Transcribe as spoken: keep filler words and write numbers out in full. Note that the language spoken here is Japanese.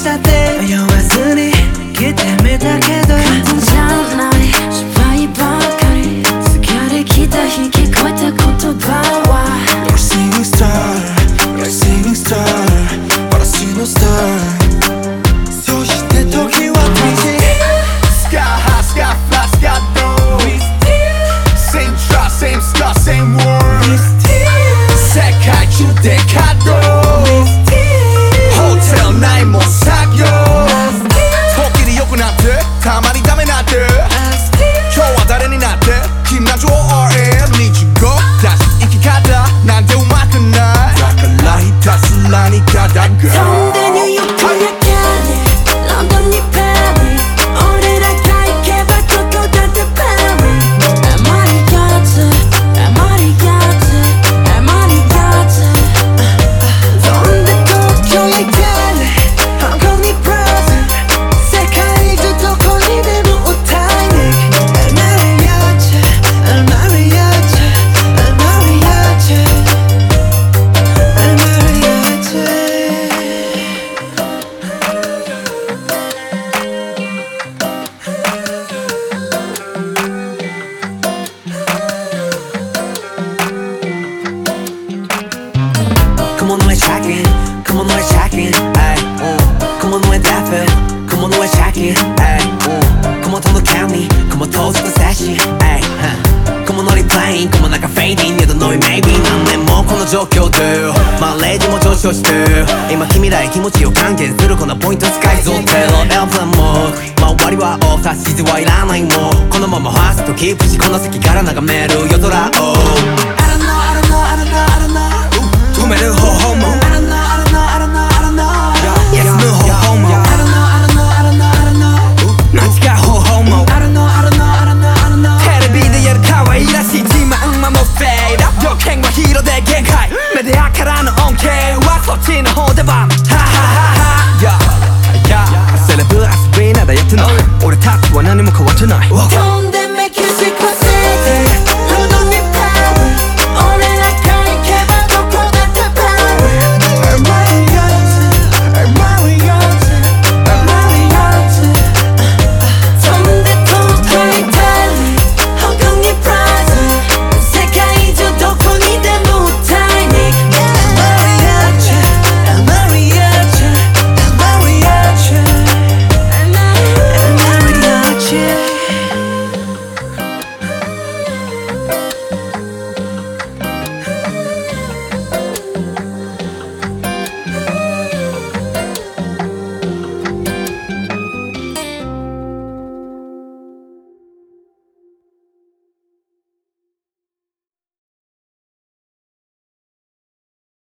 したって迷わずに来てみたけど簡単じゃない失敗ばかり疲れきた日聞こえた言葉は You're a singing star, you're a singing star 嵐のスターそして時は経ち Sky high, sky fly, sky low Same try, same scar, same word 世界中で稼働 Hotel ないもん作業時に良くなってたまにダメなって今日は誰になって君な情 アールエム 日語出す生き方なんてうまくないだからひたすらにただが飛んでニューヨークやキャリーロンドンにパリ俺らが行けばどこだってパリあまりがつあまりがつあまりがつ飛んで東京やキャリー香港にブラジル世界中どこにでも歌いに行く El mariachi, el mariachi, el mariachi, el mariachi Come on, 너의 tracking, come on, 너의 tracking, ay, uh. Come on, 너의 daffin, come on, 너의 tracking, ay, uh. Come on, don't look at me, come on, toast the session, ay, huh. Come on, 너의 playing, come on, like a fading, 얘도 너의 maybe 난 내 몸この状況で말해지 뭐上昇して今君らへ気持ちを還元するこのポイント使いぞテロエアプランモード周りはオフ指図はいらないもうこのままファーストキープしこの席から眺める夜空を I don't know, I don't know, I don't know, I don't know 埋める方法も